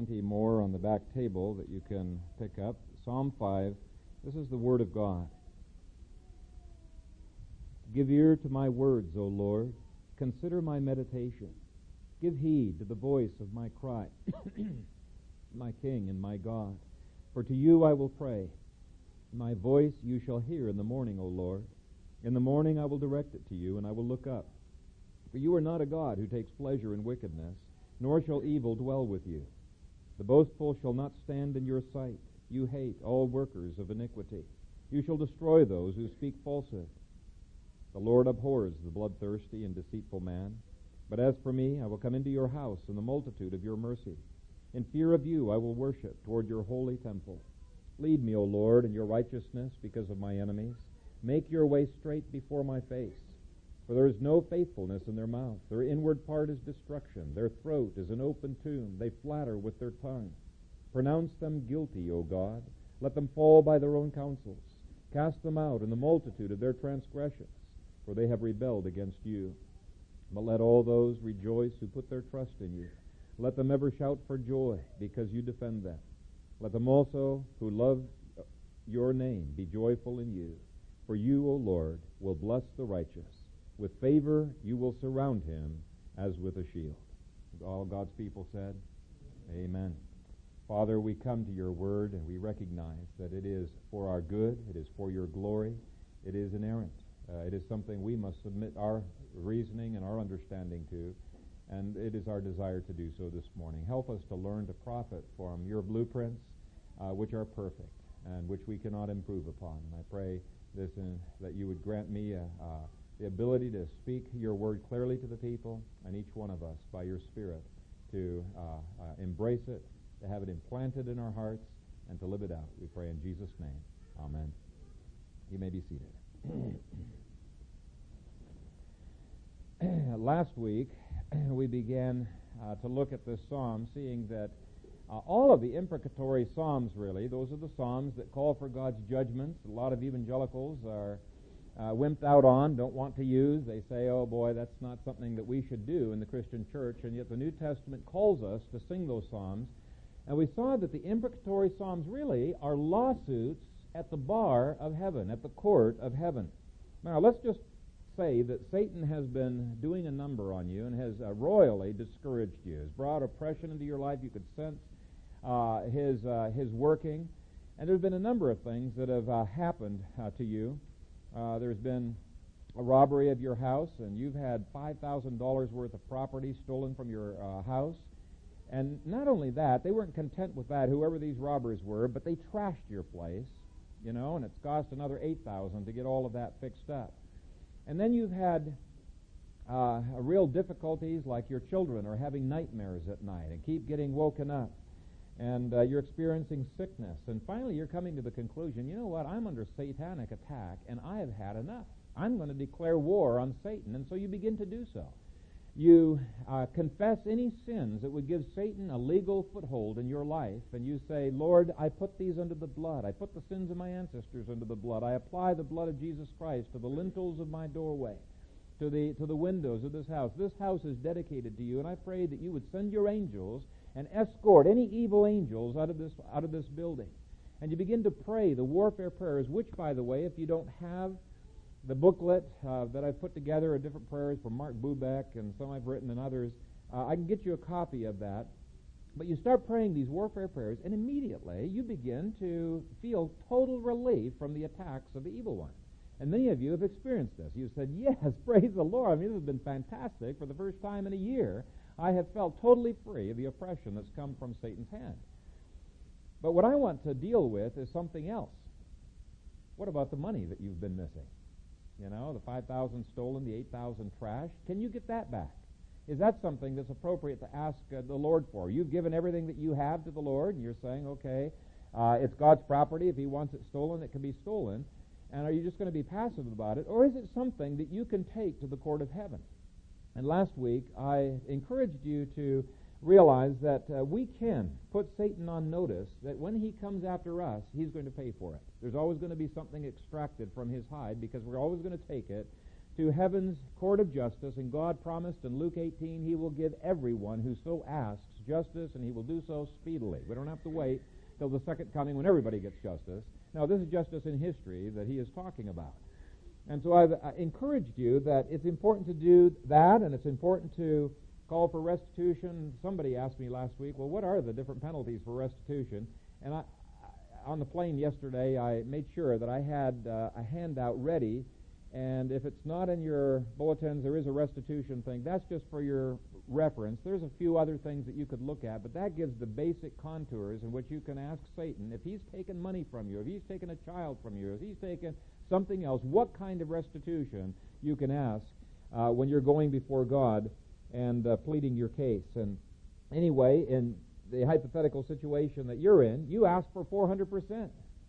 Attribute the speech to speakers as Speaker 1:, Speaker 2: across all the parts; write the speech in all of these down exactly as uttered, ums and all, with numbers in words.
Speaker 1: plenty more on the back table that you can pick up. Psalm five, this is the Word of God. Give ear to my words, O Lord. Consider my meditation. Give heed to the voice of my cry, my King and my God. For to you I will pray. My voice you shall hear in the morning, O Lord. In the morning I will direct it to you, and I will look up. For you are not a God who takes pleasure in wickedness, nor shall evil dwell with you. The boastful shall not stand in your sight. You hate all workers of iniquity. You shall destroy those who speak falsehood. The Lord abhors the bloodthirsty and deceitful man. But as for me, I will come into your house in the multitude of your mercy. In fear of you I will worship toward your holy temple. Lead me, O Lord, in your righteousness because of my enemies. Make your way straight before my face. For there is no faithfulness in their mouth. Their inward part is destruction. Their throat is an open tomb. They flatter with their tongue. Pronounce them guilty, O God. Let them fall by their own counsels. Cast them out in the multitude of their transgressions, for they have rebelled against you. But let all those rejoice who put their trust in you. Let them ever shout for joy, because you defend them. Let them also who love your name be joyful in you. For you, O Lord, will bless the righteous. With favor you will surround him as with a shield. All God's people said, Amen. Father, we come to your word and we recognize that it is for our good, it is for your glory, it is inerrant. Uh, it is something we must submit our reasoning and our understanding to, and it is our desire to do so this morning. Help us to learn to profit from your blueprints, uh, which are perfect and which we cannot improve upon. And I pray this in, that you would grant me a, uh, the ability to speak your word clearly to the people, and each one of us, by your Spirit, to uh, uh, embrace it, to have it implanted in our hearts, and to live it out. We pray in Jesus' name. Amen. You may be seated. Last week, we began uh, to look at this psalm, seeing that uh, all of the imprecatory psalms, really, those are the psalms that call for God's judgments. A lot of evangelicals are uh, wimped out on, don't want to use. They say, oh boy, that's not something that we should do in the Christian church, and yet the New Testament calls us to sing those psalms. And we saw that the imprecatory psalms really are lawsuits at the bar of heaven, at the court of heaven. Now, let's just say that Satan has been doing a number on you and has uh, royally discouraged you, has brought oppression into your life. You could sense uh, his uh, his working. And there's been a number of things that have uh, happened uh, to you. Uh, there's been a robbery of your house, and you've had five thousand dollars worth of property stolen from your uh, house. And not only that, they weren't content with that, whoever these robbers were, but they trashed your place, you know, and it's cost another eight thousand dollars to get all of that fixed up. And then you've had uh, real difficulties, like your children are having nightmares at night and keep getting woken up. And uh, you're experiencing sickness. And finally you're coming to the conclusion, you know what, I'm under satanic attack and I have had enough. I'm going to declare war on Satan. And so you begin to do so. You uh, confess any sins that would give Satan a legal foothold in your life, and you say, Lord, I put these under the blood. I put the sins of my ancestors under the blood. I apply the blood of Jesus Christ to the lintels of my doorway, to the to the windows of this house. This house is dedicated to you, and I pray that you would send your angels and escort any evil angels out of this out of this building. And you begin to pray the warfare prayers, which, by the way, if you don't have the booklet uh, that I've put together of different prayers from Mark Bubeck and some I've written and others, uh, I can get you a copy of that. But you start praying these warfare prayers, and immediately you begin to feel total relief from the attacks of the evil one. And many of you have experienced this. You've said, yes, praise the Lord. I mean, this has been fantastic. For the first time in a year, I have felt totally free of the oppression that's come from Satan's hand. But what I want to deal with is something else. What about the money that you've been missing? You know, the five thousand stolen, the eight thousand trashed. Can you get that back? Is that something that's appropriate to ask uh, the Lord for? You've given everything that you have to the Lord, and you're saying, okay, uh, it's God's property. If he wants it stolen, it can be stolen. And are you just going to be passive about it? Or is it something that you can take to the court of heaven? And last week, I encouraged you to realize that uh, we can put Satan on notice that when he comes after us, he's going to pay for it. There's always going to be something extracted from his hide, because we're always going to take it to heaven's court of justice, and God promised in Luke eighteen he will give everyone who so asks justice, and he will do so speedily. We don't have to wait till the second coming when everybody gets justice. No, this is justice in history that he is talking about. And so I've uh, encouraged you that it's important to do that, and it's important to call for restitution. Somebody asked me last week, well, what are the different penalties for restitution? And I, I, on the plane yesterday, I made sure that I had uh, a handout ready, and if it's not in your bulletins, there is a restitution thing. That's just for your reference. There's a few other things that you could look at, but that gives the basic contours in which you can ask Satan, if he's taken money from you, if he's taken a child from you, if he's taken something else, what kind of restitution you can ask uh, when you're going before God and uh, pleading your case. And anyway, in the hypothetical situation that you're in, you ask for four hundred percent.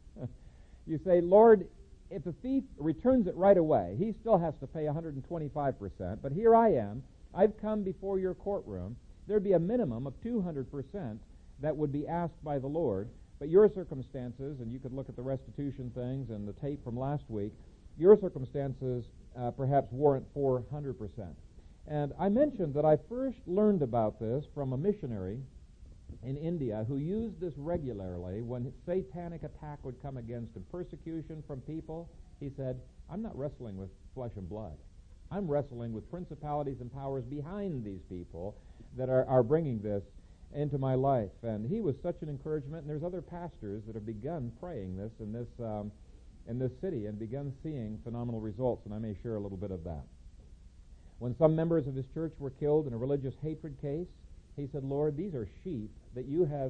Speaker 1: You say, Lord, if the thief returns it right away, he still has to pay one hundred twenty-five percent, but here I am, I've come before your courtroom, there'd be a minimum of two hundred percent that would be asked by the Lord, but your circumstances, and you could look at the restitution things and the tape from last week, your circumstances uh, perhaps warrant four hundred percent. And I mentioned that I first learned about this from a missionary in India who used this regularly when satanic attack would come against him, persecution from people. He said, I'm not wrestling with flesh and blood. I'm wrestling with principalities and powers behind these people that are, are bringing this into my life. And he was such an encouragement, and there's other pastors that have begun praying this in this um, in this city and begun seeing phenomenal results, and I may share a little bit of that. When some members of his church were killed in a religious hatred case, he said, Lord, these are sheep that you have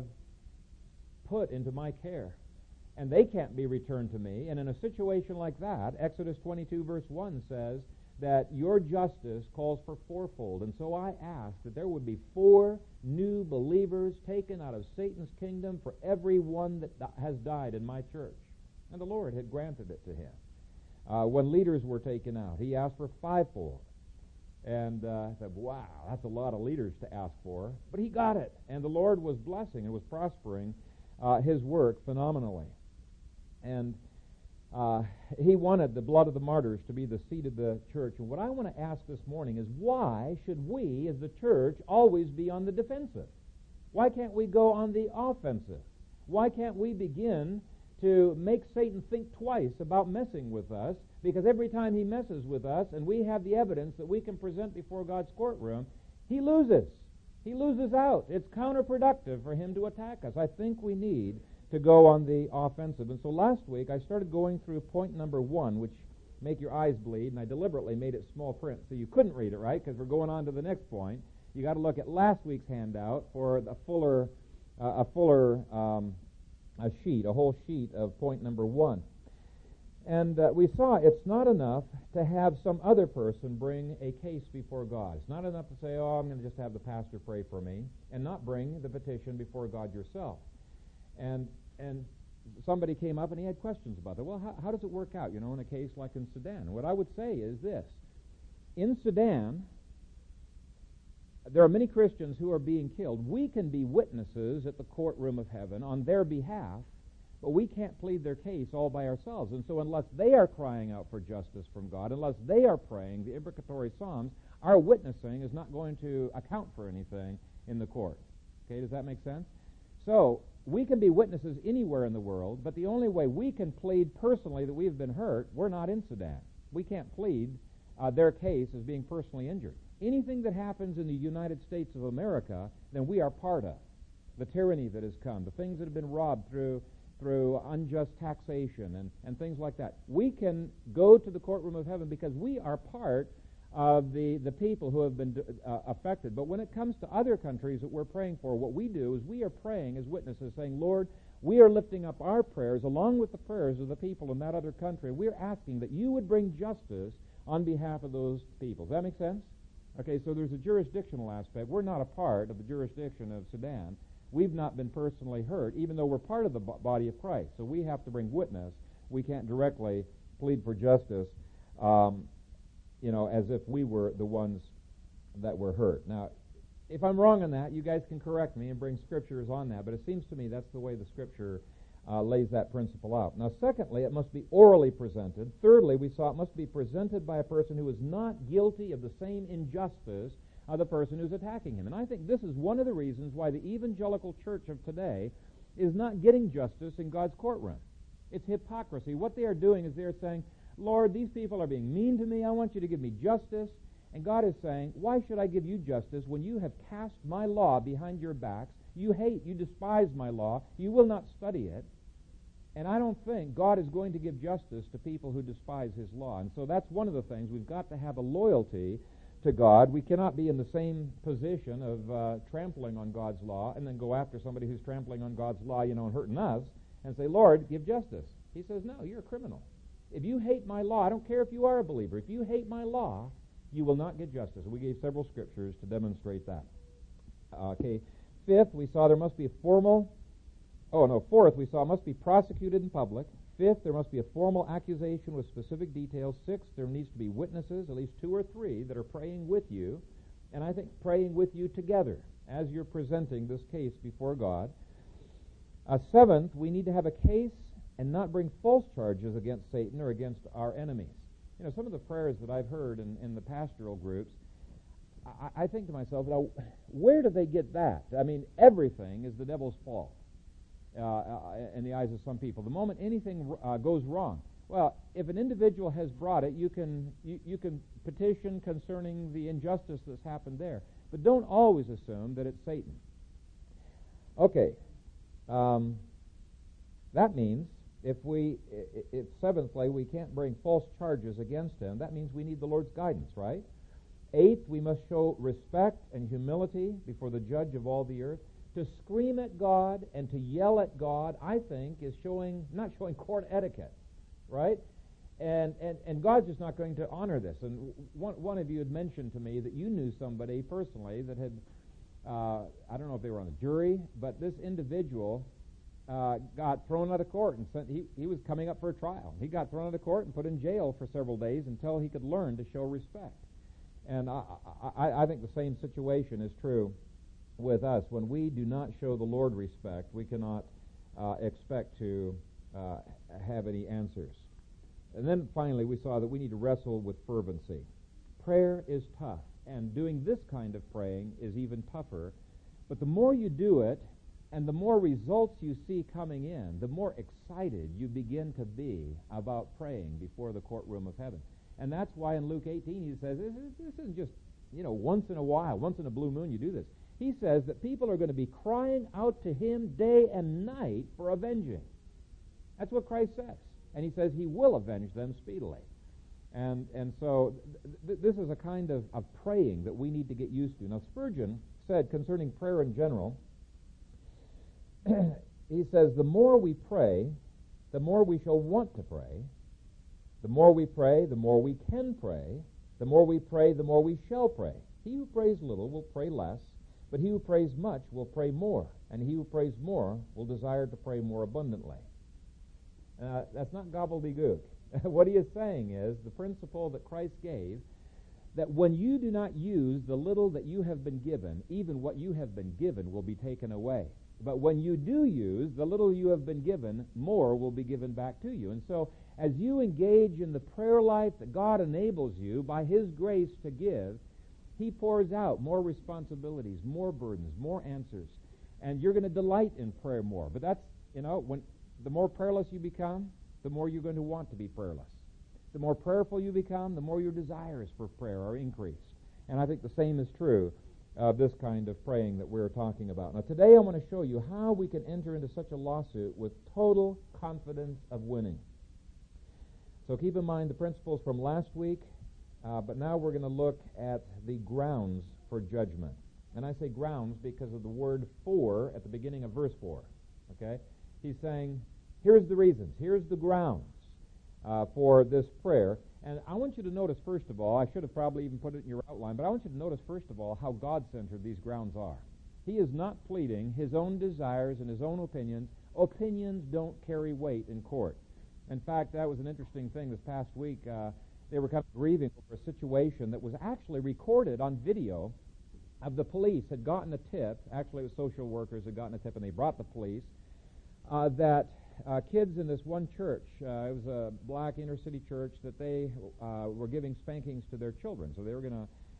Speaker 1: put into my care, and they can't be returned to me. And in a situation like that, Exodus twenty-two verse one says that your justice calls for fourfold. And so I ask that there would be four new believers taken out of Satan's kingdom for every one that has died in my church. And the Lord had granted it to him. Uh, when leaders were taken out, he asked for fivefold. And uh, I said, wow, that's a lot of leaders to ask for. But he got it. And the Lord was blessing and was prospering uh, his work phenomenally. And uh, he wanted the blood of the martyrs to be the seed of the church. And what I want to ask this morning is, why should we as the church always be on the defensive? Why can't we go on the offensive? Why can't we begin to make Satan think twice about messing with us? Because every time he messes with us and we have the evidence that we can present before God's courtroom, he loses. He loses out. It's counterproductive for him to attack us. I think we need to go on the offensive. And so last week I started going through point number one, which make your eyes bleed, and I deliberately made it small print so you couldn't read it, right? Because we're going on to the next point. You got to look at last week's handout for a fuller, uh, a fuller um, a sheet, a whole sheet of point number one. And uh, we saw it's not enough to have some other person bring a case before God. It's not enough to say, oh, I'm going to just have the pastor pray for me, and not bring the petition before God yourself. And and somebody came up and he had questions about that. Well, how, how does it work out, you know, in a case like in Sudan? What I would say is this. In Sudan, there are many Christians who are being killed. We can be witnesses at the courtroom of heaven on their behalf, but we can't plead their case all by ourselves. And so unless they are crying out for justice from God, unless they are praying the imprecatory psalms, our witnessing is not going to account for anything in the court. Okay, does that make sense? So we can be witnesses anywhere in the world, but the only way we can plead personally that we have been hurt, we're not in Sudan. We can't plead uh, their case as being personally injured. Anything that happens in the United States of America, then we are part of. The tyranny that has come, the things that have been robbed through through unjust taxation and, and things like that. We can go to the courtroom of heaven because we are part of the, the people who have been uh, affected. But when it comes to other countries that we're praying for, what we do is we are praying as witnesses, saying, Lord, we are lifting up our prayers along with the prayers of the people in that other country. We're asking that you would bring justice on behalf of those people. Does that make sense? Okay, so there's a jurisdictional aspect. We're not a part of the jurisdiction of Sudan. We've not been personally hurt, even though we're part of the body of Christ. So we have to bring witness. We can't directly plead for justice, um, you know, as if we were the ones that were hurt. Now, if I'm wrong on that, you guys can correct me and bring scriptures on that, but it seems to me that's the way the Scripture uh, lays that principle out. Now, secondly, it must be orally presented. Thirdly, we saw it must be presented by a person who is not guilty of the same injustice uh, the person who's attacking him. And I think this is one of the reasons why the evangelical church of today is not getting justice in God's courtroom. It's hypocrisy. What they are doing is they're saying, Lord, these people are being mean to me. I want you to give me justice. And God is saying, why should I give you justice when you have cast my law behind your backs? You hate, you despise my law. You will not study it. And I don't think God is going to give justice to people who despise his law. And so that's one of the things. We've got to have a loyalty to God. We cannot be in the same position of uh, trampling on God's law and then go after somebody who's trampling on God's law, you know, and hurting us, and say, Lord, give justice. He says, no, you're a criminal. If you hate my law, I don't care if you are a believer, if you hate my law, you will not get justice. We gave several scriptures to demonstrate that. Uh, okay, fifth, we saw there must be a formal, oh no, fourth, we saw it must be prosecuted in public. Fifth, there must be a formal accusation with specific details. Sixth, there needs to be witnesses, at least two or three, that are praying with you, and I think praying with you together as you're presenting this case before God. Uh, seventh, we need to have a case and not bring false charges against Satan or against our enemies. You know, some of the prayers that I've heard in, in the pastoral groups, I, I think to myself, now, where do they get that? I mean, everything is the devil's fault uh, in the eyes of some people. The moment anything uh, goes wrong, well, if an individual has brought it, you can you, you can petition concerning the injustice that's happened there. But don't always assume that it's Satan. Okay, um, that means If we, if seventhly, we can't bring false charges against him, that means we need the Lord's guidance, right? Eighth, we must show respect and humility before the judge of all the earth. To scream at God and to yell at God, I think, is showing, not showing court etiquette, right? And, and, and God's just not going to honor this. And one, one of you had mentioned to me that you knew somebody personally that had, uh, I don't know if they were on a jury, but this individual Uh, got thrown out of court and sent, he, he was coming up for a trial. He got thrown out of court and put in jail for several days until he could learn to show respect. And I, I, I think the same situation is true with us. When we do not show the Lord respect, we cannot uh, expect to uh, have any answers. And then finally we saw that we need to wrestle with fervency. Prayer is tough, and doing this kind of praying is even tougher. But the more you do it, and the more results you see coming in, the more excited you begin to be about praying before the courtroom of heaven. And that's why in Luke eighteen he says, this, is, this isn't just, you know, once in a while, once in a blue moon you do this. He says that people are going to be crying out to him day and night for avenging. That's what Christ says. And he says he will avenge them speedily. And and so th- th- this is a kind of, of praying that we need to get used to. Now Spurgeon said concerning prayer in general, he says, the more we pray, the more we shall want to pray. The more we pray, the more we can pray. The more we pray, the more we shall pray. He who prays little will pray less, but he who prays much will pray more, and he who prays more will desire to pray more abundantly. Uh, that's not gobbledygook. What he is saying is the principle that Christ gave, that when you do not use the little that you have been given, even what you have been given will be taken away. But when you do use the little you have been given, more will be given back to you. And so as you engage in the prayer life that God enables you by his grace to give, he pours out more responsibilities, more burdens, more answers. And you're going to delight in prayer more. But that's, you know, when the more prayerless you become, the more you're going to want to be prayerless. The more prayerful you become, the more your desires for prayer are increased. And I think the same is true of this kind of praying that we're talking about. Now today I want to show you how we can enter into such a lawsuit with total confidence of winning. So keep in mind the principles from last week, uh, but now we're going to look at the grounds for judgment. And I say grounds because of the word for at the beginning of verse four. Okay? He's saying, here's the reasons, here's the grounds uh, for this prayer. And I want you to notice, first of all, I should have probably even put it in your outline, but I want you to notice, first of all, how God-centered these grounds are. He is not pleading his own desires and his own opinions. Opinions don't carry weight in court. In fact, that was an interesting thing this past week. Uh, they were kind of grieving over a situation that was actually recorded on video of the police had gotten a tip. Actually, it was social workers had gotten a tip, and they brought the police, uh, that Uh, kids in this one church, uh, it was a black inner city church, that they uh, were giving spankings to their children. So they were going to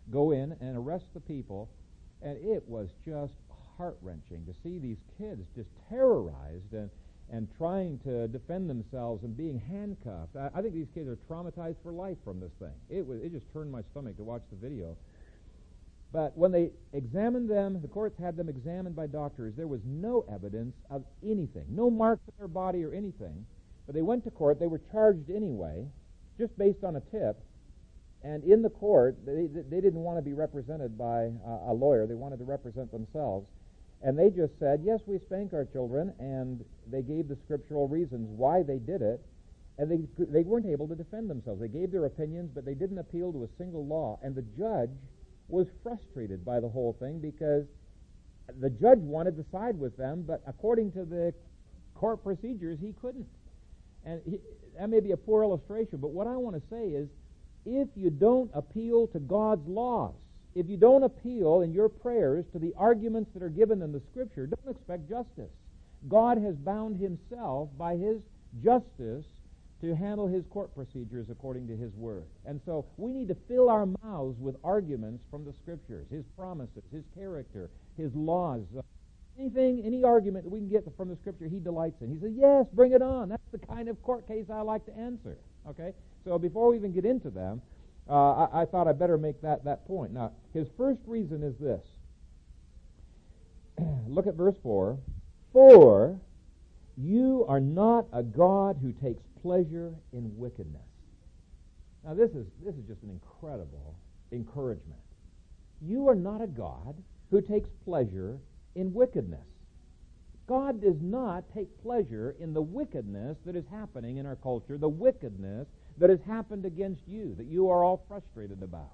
Speaker 1: go in and arrest the people, and it was just heart-wrenching to see these kids just terrorized and, and trying to defend themselves and being handcuffed. I, I think these kids are traumatized for life from this thing. It was, it just turned my stomach to watch the video. But when they examined them, the courts had them examined by doctors, there was no evidence of anything, no marks on their body or anything. But they went to court, they were charged anyway, just based on a tip. And in the court, they, they didn't want to be represented by uh, a lawyer. They wanted to represent themselves. And they just said, yes, we spank our children, and they gave the scriptural reasons why they did it, and they they weren't able to defend themselves. They gave their opinions, but they didn't appeal to a single law. And the judge was frustrated by the whole thing because the judge wanted to side with them, but according to the court procedures, he couldn't. And he, that may be a poor illustration, but what I want to say is, if you don't appeal to God's laws, if you don't appeal in your prayers to the arguments that are given in the Scripture, don't expect justice. God has bound himself by his justice to handle his court procedures according to his word. And so we need to fill our mouths with arguments from the Scriptures, his promises, his character, his laws. Anything, any argument that we can get from the Scripture, he delights in. He says, yes, bring it on. That's the kind of court case I like to answer. Okay? So before we even get into them, uh, I, I thought I'd better make that, that point. Now, his first reason is this. Look at verse four. For you are not a God who takes pleasure in wickedness. Now, this is this is just an incredible encouragement. You are not a God who takes pleasure in wickedness. God does not take pleasure in the wickedness that is happening in our culture, the wickedness that has happened against you, that you are all frustrated about.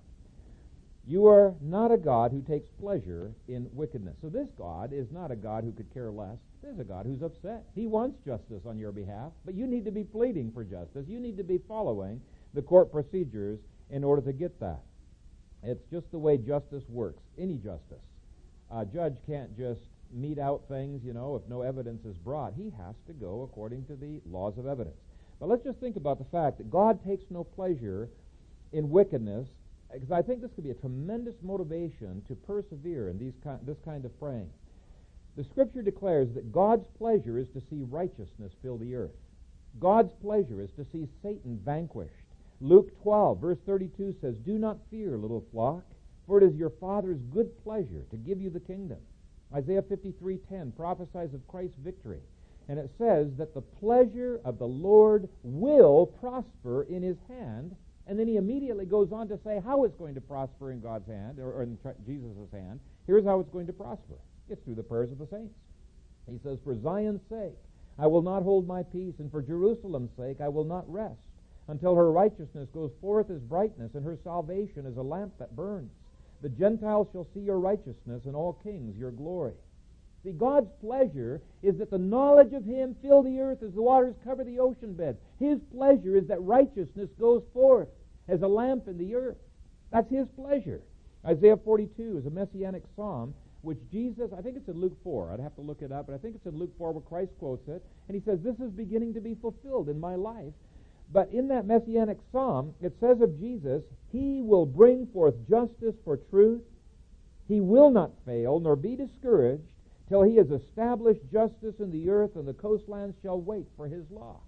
Speaker 1: You are not a God who takes pleasure in wickedness. So this God is not a God who could care less. This is a God who's upset. He wants justice on your behalf, but you need to be pleading for justice. You need to be following the court procedures in order to get that. It's just the way justice works, any justice. A judge can't just mete out things, you know, if no evidence is brought. He has to go according to the laws of evidence. But let's just think about the fact that God takes no pleasure in wickedness, because I think this could be a tremendous motivation to persevere in these ki- this kind of praying. The Scripture declares that God's pleasure is to see righteousness fill the earth. God's pleasure is to see Satan vanquished. Luke twelve, verse thirty-two says, do not fear, little flock, for it is your Father's good pleasure to give you the kingdom. Isaiah fifty-three ten prophesies of Christ's victory, and it says that the pleasure of the Lord will prosper in his hand, and then he immediately goes on to say how it's going to prosper in God's hand, or, or in Jesus' hand. Here's how it's going to prosper. It's through the prayers of the saints. He says, for Zion's sake, I will not hold my peace, and for Jerusalem's sake, I will not rest, until her righteousness goes forth as brightness, and her salvation as a lamp that burns. The Gentiles shall see your righteousness, and all kings your glory. See, God's pleasure is that the knowledge of him fill the earth as the waters cover the ocean bed. His pleasure is that righteousness goes forth as a lamp in the earth. That's his pleasure. Isaiah forty-two is a messianic psalm, which Jesus, I think it's in Luke four. I'd have to look it up, but I think it's in Luke four where Christ quotes it. And he says, this is beginning to be fulfilled in my life. But in that messianic psalm, it says of Jesus, he will bring forth justice for truth. He will not fail, nor be discouraged, till he has established justice in the earth, and the coastlands shall wait for his law.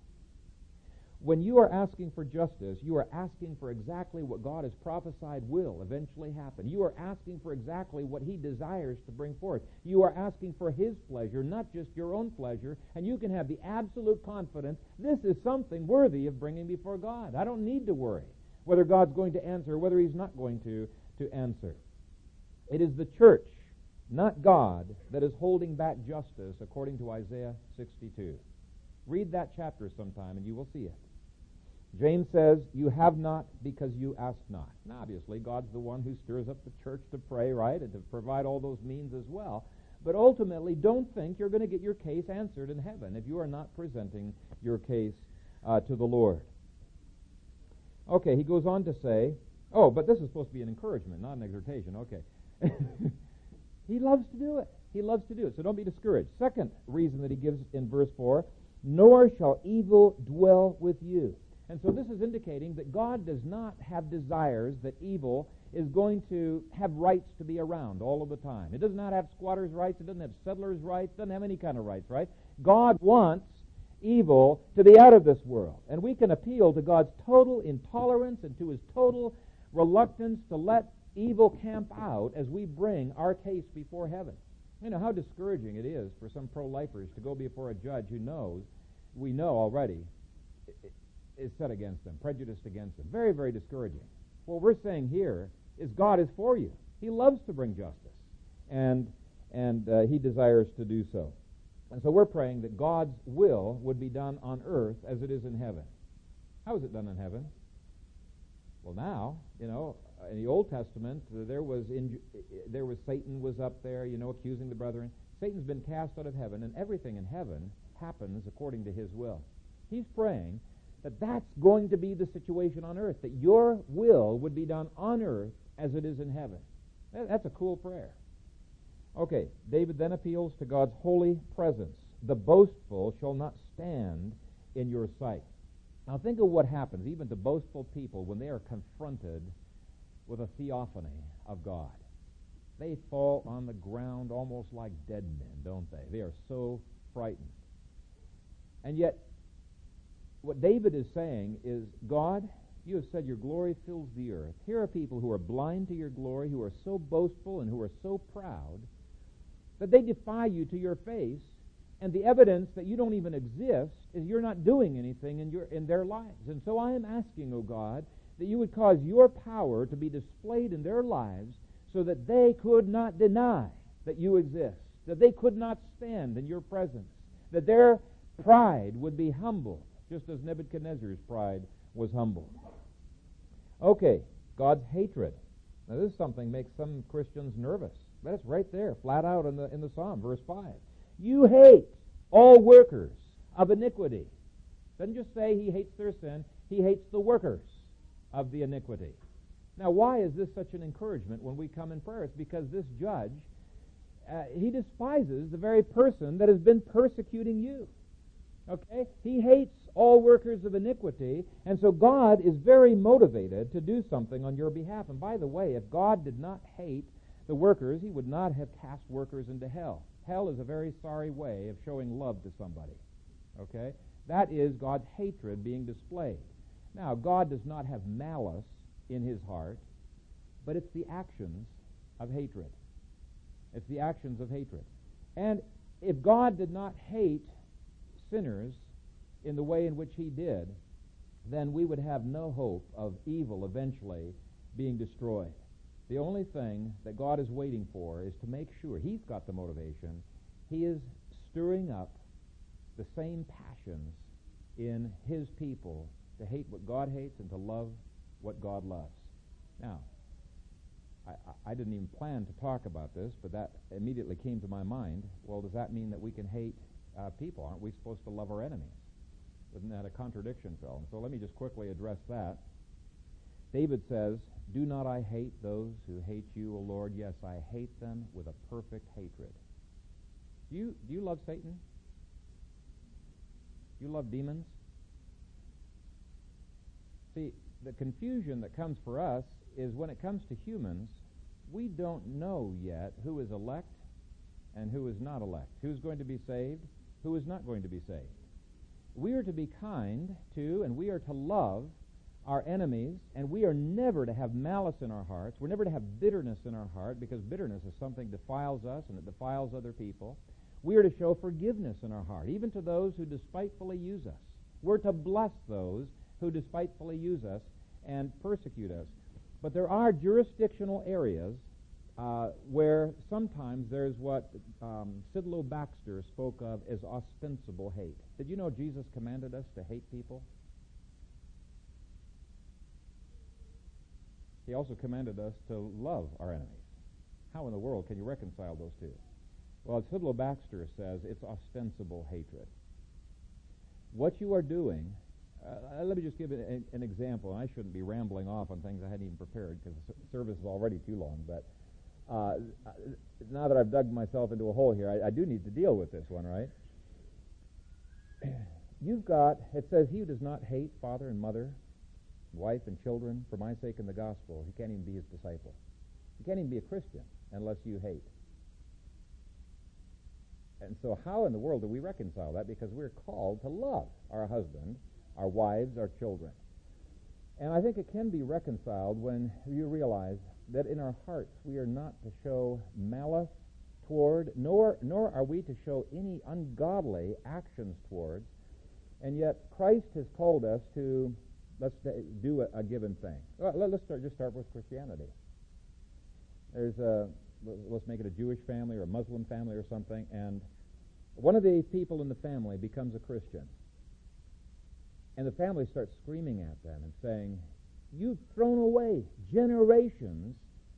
Speaker 1: When you are asking for justice, you are asking for exactly what God has prophesied will eventually happen. You are asking for exactly what he desires to bring forth. You are asking for his pleasure, not just your own pleasure, and you can have the absolute confidence this is something worthy of bringing before God. I don't need to worry whether God's going to answer or whether he's not going to, to answer. It is the church, not God, that is holding back justice according to Isaiah sixty-two. Read that chapter sometime and you will see it. James says, you have not because you ask not. Now, obviously, God's the one who stirs up the church to pray, right, and to provide all those means as well. But ultimately, don't think you're going to get your case answered in heaven if you are not presenting your case uh, to the Lord. Okay, he goes on to say, oh, but this is supposed to be an encouragement, not an exhortation. Okay. He loves to do it. He loves to do it, so don't be discouraged. Second reason that he gives in verse four, nor shall evil dwell with you. And so this is indicating that God does not have desires that evil is going to have rights to be around all of the time. It does not have squatters' rights. It doesn't have settlers' rights. It doesn't have any kind of rights, right? God wants evil to be out of this world. And we can appeal to God's total intolerance and to His total reluctance to let evil camp out as we bring our case before heaven. You know how discouraging it is for some pro-lifers to go before a judge who knows, we know already, is set against them, prejudiced against them. Very, very discouraging. What we're saying here is God is for you. He loves to bring justice, and and uh, He desires to do so. And so we're praying that God's will would be done on earth as it is in heaven. How is it done in heaven? Well, now, you know, in the Old Testament, there was in, there was Satan was up there, you know, accusing the brethren. Satan's been cast out of heaven, and everything in heaven happens according to his will. He's praying that that's going to be the situation on earth, that your will would be done on earth as it is in heaven. That's a cool prayer. Okay, David then appeals to God's holy presence. The boastful shall not stand in your sight. Now think of what happens even to boastful people when they are confronted with a theophany of God. They fall on the ground almost like dead men, don't they? They are so frightened. And yet, what David is saying is, God, you have said your glory fills the earth. Here are people who are blind to your glory, who are so boastful and who are so proud that they defy you to your face, and the evidence that you don't even exist is you're not doing anything in your in their lives. And so I am asking, O God, that you would cause your power to be displayed in their lives so that they could not deny that you exist, that they could not stand in your presence, that their pride would be humbled, just as Nebuchadnezzar's pride was humbled. Okay, God's hatred. Now this is something that makes some Christians nervous. That's right there, flat out in the in the Psalm, verse five. You hate all workers of iniquity. Doesn't just say he hates their sin, he hates the workers of the iniquity. Now, why is this such an encouragement when we come in prayer? It's because this judge, uh, he despises the very person that has been persecuting you. Okay? He hates all workers of iniquity, and so God is very motivated to do something on your behalf. And by the way, if God did not hate the workers, he would not have cast workers into hell. Hell is a very sorry way of showing love to somebody. Okay? That is God's hatred being displayed. Now, God does not have malice in his heart, but it's the actions of hatred. It's the actions of hatred. And if God did not hate sinners in the way in which he did, then we would have no hope of evil eventually being destroyed. The only thing that God is waiting for is to make sure he's got the motivation. He is stirring up the same passions in his people to hate what God hates and to love what God loves. Now, I, I didn't even plan to talk about this, but that immediately came to my mind. Well, does that mean that we can hate uh, people? Aren't we supposed to love our enemies? Isn't that a contradiction, Phil? And so let me just quickly address that. David says, do not I hate those who hate you, O Lord? Yes, I hate them with a perfect hatred. Do you, do you love Satan? Do you love demons? See, the confusion that comes for us is when it comes to humans, we don't know yet who is elect and who is not elect, who's going to be saved, who is not going to be saved. We are to be kind to and we are to love our enemies, and we are never to have malice in our hearts. We're never to have bitterness in our heart, because bitterness is something that defiles us and it defiles other people. We are to show forgiveness in our heart, even to those who despitefully use us. We're to bless those who despitefully use us and persecute us. But there are jurisdictional areas uh, where sometimes there's what um, Sidlow Baxter spoke of as ostensible hate. Did you know Jesus commanded us to hate people? He also commanded us to love our enemies. How in the world can you reconcile those two? Well, as Sidlow Baxter says, it's ostensible hatred. What you are doing, uh, let me just give an, an example. I shouldn't be rambling off on things I hadn't even prepared because the service is already too long. But uh, now that I've dug myself into a hole here, I, I do need to deal with this one, right? You've got, it says, he who does not hate father and mother wife and children, for my sake and the gospel, he can't even be his disciple. He can't even be a Christian unless you hate. And so how in the world do we reconcile that? Because we're called to love our husband, our wives, our children. And I think it can be reconciled when you realize that in our hearts we are not to show malice toward, nor nor are we to show any ungodly actions towards. And yet Christ has called us to, let's do a, a given thing. Well, let's start, just start with Christianity. There's a, let's make it a Jewish family or a Muslim family or something, and one of the people in the family becomes a Christian. And the family starts screaming at them and saying, you've thrown away generations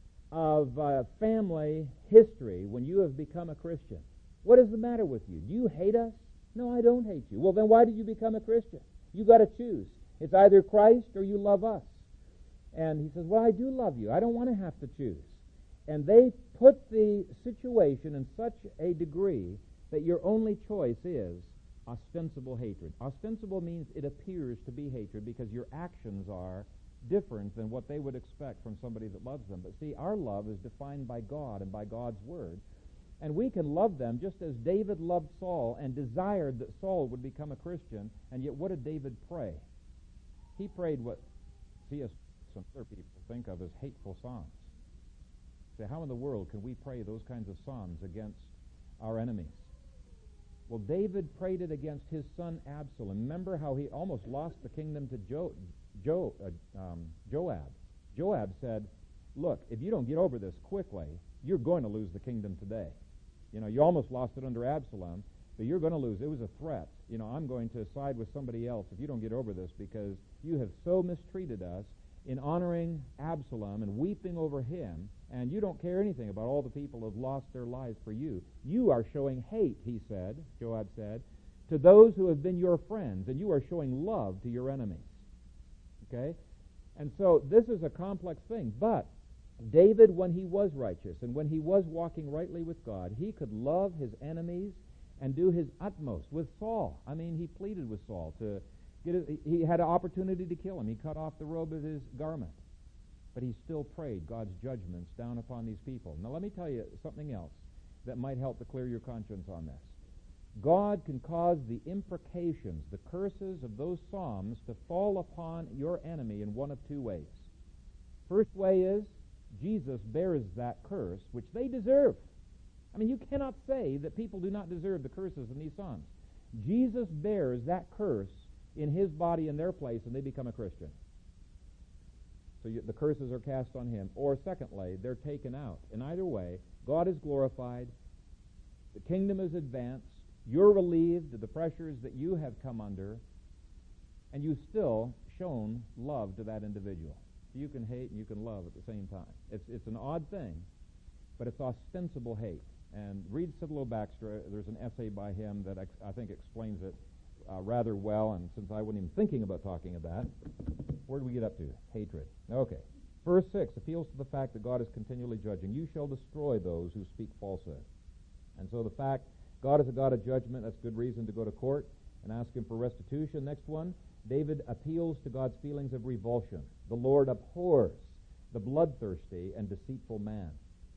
Speaker 1: of uh, family history when you have become a Christian. What is the matter with you? Do you hate us? No, I don't hate you. Well, then why did you become a Christian? You got to choose. It's either Christ or you love us. And he says, well, I do love you. I don't want to have to choose. And they put the situation in such a degree that your only choice is ostensible hatred. Ostensible means it appears to be hatred because your actions are different than what they would expect from somebody that loves them. But see, our love is defined by God and by God's Word. And we can love them just as David loved Saul and desired that Saul would become a Christian. And yet what did David pray? He prayed what C S some other people think of as hateful psalms. Say, how in the world can we pray those kinds of psalms against our enemies? Well, David prayed it against his son Absalom. Remember how he almost lost the kingdom to jo, jo, uh, um, Joab. Joab said, look, if you don't get over this quickly, you're going to lose the kingdom today. You know, you almost lost it under Absalom, but you're going to lose. It was a threat. You know, I'm going to side with somebody else if you don't get over this because you have so mistreated us in honoring Absalom and weeping over him, and you don't care anything about all the people who have lost their lives for you. You are showing hate, he said, Joab said, to those who have been your friends, and you are showing love to your enemies. Okay? And so this is a complex thing, but David, when he was righteous and when he was walking rightly with God, he could love his enemies and do his utmost. With Saul, I mean, he pleaded with Saul to get it, he had an opportunity to kill him. He cut off the robe of his garment. But he still prayed God's judgments down upon these people. Now let me tell you something else that might help to clear your conscience on this. God can cause the imprecations, the curses of those psalms to fall upon your enemy in one of two ways. First way is Jesus bears that curse, which they deserve. I mean, you cannot say that people do not deserve the curses in these psalms. Jesus bears that curse in his body in their place, and they become a Christian. So you, the curses are cast on him. Or secondly, they're taken out. In either way, God is glorified, the kingdom is advanced, you're relieved of the pressures that you have come under, and you've still shown love to that individual. So you can hate and you can love at the same time. It's it's an odd thing, but it's ostensible hate. And read Sidlow Baxter. There's an essay by him that ex- I think explains it uh, rather well, and since I wasn't even thinking about talking about that, where do we get up to? Hatred. Okay. Verse six appeals to the fact that God is continually judging. You shall destroy those who speak falsehood. And so the fact God is a God of judgment, that's good reason to go to court and ask him for restitution. Next one, David appeals to God's feelings of revulsion. The Lord abhors the bloodthirsty and deceitful man.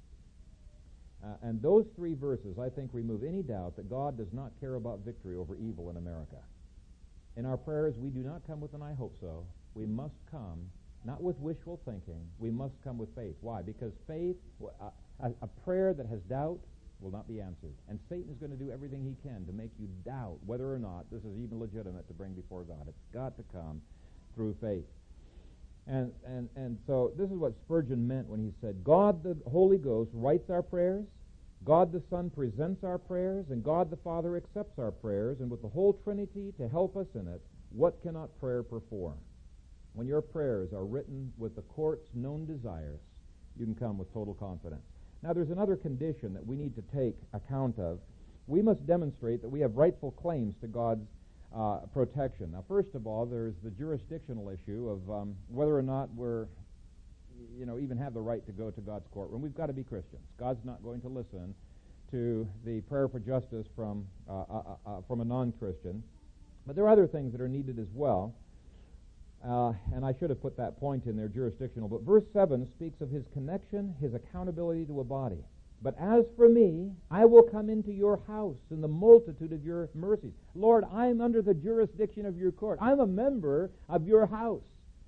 Speaker 1: Uh, and those three verses, I think, remove any doubt that God does not care about victory over evil in America. In our prayers, we do not come with an I hope so. We must come not with wishful thinking. We must come with faith. Why? Because faith, a, a prayer that has doubt will not be answered. And Satan is going to do everything he can to make you doubt whether or not this is even legitimate to bring before God. It's got to come through faith. And, and, and so this is what Spurgeon meant when he said, God the Holy Ghost writes our prayers, God the Son presents our prayers, and God the Father accepts our prayers, and with the whole Trinity to help us in it, what cannot prayer perform? When your prayers are written with the court's known desires, you can come with total confidence. Now there's another condition that we need to take account of. We must demonstrate that we have rightful claims to God's uh, protection. Now first of all, there's the jurisdictional issue of um, whether or not we're, you know, even have the right to go to God's courtroom. We've got to be Christians. God's not going to listen to the prayer for justice from, uh, uh, uh, from a non-Christian. But there are other things that are needed as well. Uh, and I should have put that point in there, jurisdictional. But verse seven speaks of his connection, his accountability to a body. But as for me, I will come into your house in the multitude of your mercies. Lord, I'm under the jurisdiction of your court. I'm a member of your house.